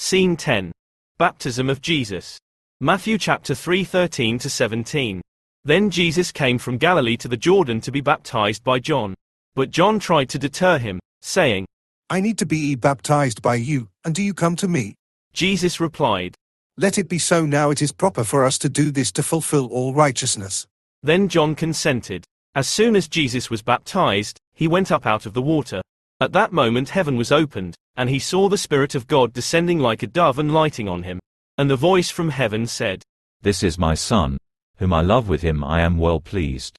Scene 10. Baptism of Jesus. Matthew chapter 3:13-17. Then Jesus came from Galilee to the Jordan to be baptized by John. But John tried to deter him, saying, I need to be baptized by you, and do you come to me? Jesus replied, Let it be so now. It is proper for us to do this to fulfill all righteousness. Then John consented. As soon as Jesus was baptized, he went up out of the water. At that moment heaven was opened, and he saw the Spirit of God descending like a dove and lighting on him. And the voice from heaven said, This is my Son, whom I love, with him I am well pleased.